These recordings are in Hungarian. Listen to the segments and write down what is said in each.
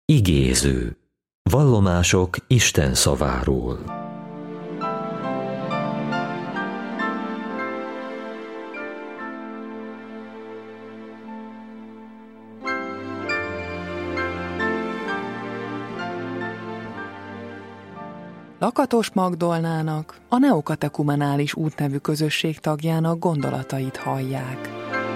Igéző. Vallomások Isten szaváról. Lakatos Magdolnának, a Neokatekumenális út nevű közösség tagjának gondolatait hallják.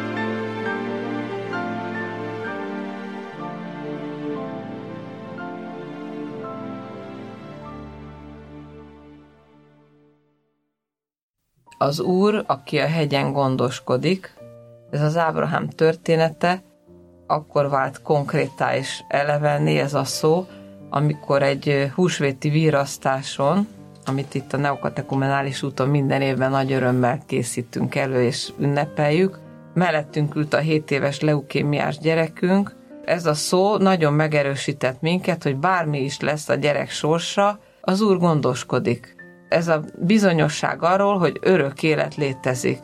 Az Úr, aki a hegyen gondoskodik, ez az Ábrahám története, akkor vált konkrétá és elevenné ez a szó, amikor egy húsvéti virasztáson, amit itt a Neokatekumenális úton minden évben nagy örömmel készítünk elő és ünnepeljük, mellettünk ült a 7 éves leukémiás gyerekünk. Ez a szó nagyon megerősített minket, hogy bármi is lesz a gyerek sorsa, az Úr gondoskodik. Ez a bizonyosság arról, hogy örök élet létezik.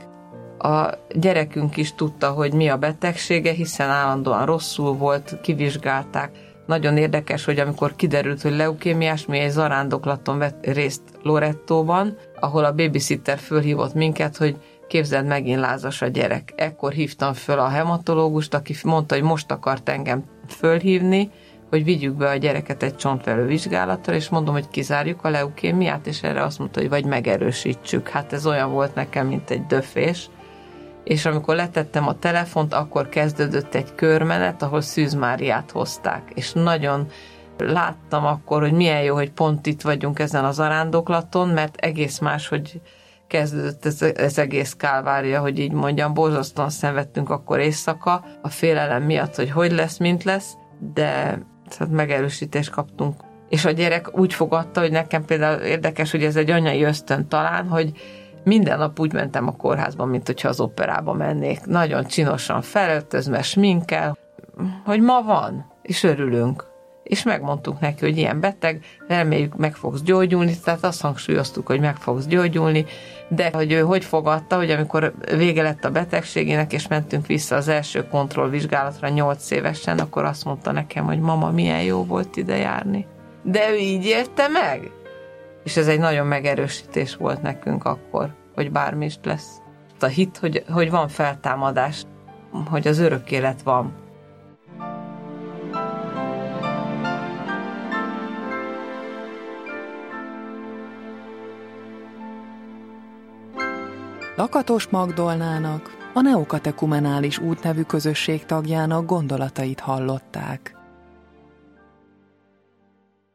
A gyerekünk is tudta, hogy mi a betegsége, hiszen állandóan rosszul volt, kivizsgálták. Nagyon érdekes, hogy amikor kiderült, hogy leukémiás, mi egy zarándoklaton vett részt Lorettóban, ahol a babysitter fölhívott minket, hogy képzeld, megint lázas a gyerek. Ekkor hívtam föl a hematológust, aki mondta, hogy most akart engem fölhívni, hogy vigyük be a gyereket egy csontvelő vizsgálatra, és mondom, hogy kizárjuk a leukémiát, és erre azt mondta, hogy vagy megerősítsük. Hát ez olyan volt nekem, mint egy döfés. És amikor letettem a telefont, akkor kezdődött egy körmenet, ahol Szűz Máriát hozták. És nagyon láttam akkor, hogy milyen jó, hogy pont itt vagyunk ezen az zarándoklaton, mert egész más, hogy kezdődött ez egész kálvária, hogy így mondjam, borzasztóan szenvedtünk akkor éjszaka, a félelem miatt, hogy lesz, mint lesz, de hát megerősítést kaptunk. És a gyerek úgy fogadta, hogy nekem például érdekes, hogy ez egy anyai ösztön talán, hogy minden nap úgy mentem a kórházba, mint hogyha az operába mennék. Nagyon csinosan felöltözve, sminkel, hogy ma van, és örülünk. És megmondtuk neki, hogy ilyen beteg, reméljük meg fogsz gyógyulni, tehát azt hangsúlyoztuk, hogy meg fogsz gyógyulni, de hogy ő hogy fogadta, hogy amikor vége lett a betegségének, és mentünk vissza az első kontrollvizsgálatra 8 évesen, akkor azt mondta nekem, hogy mama, milyen jó volt ide járni. De ő így élte meg? És ez egy nagyon megerősítés volt nekünk akkor, hogy bármi is lesz. A hit, hogy van feltámadás, hogy az örök élet van. Lakatos Magdolnának, a Neokatekumenális út nevű közösség tagjának gondolatait hallották.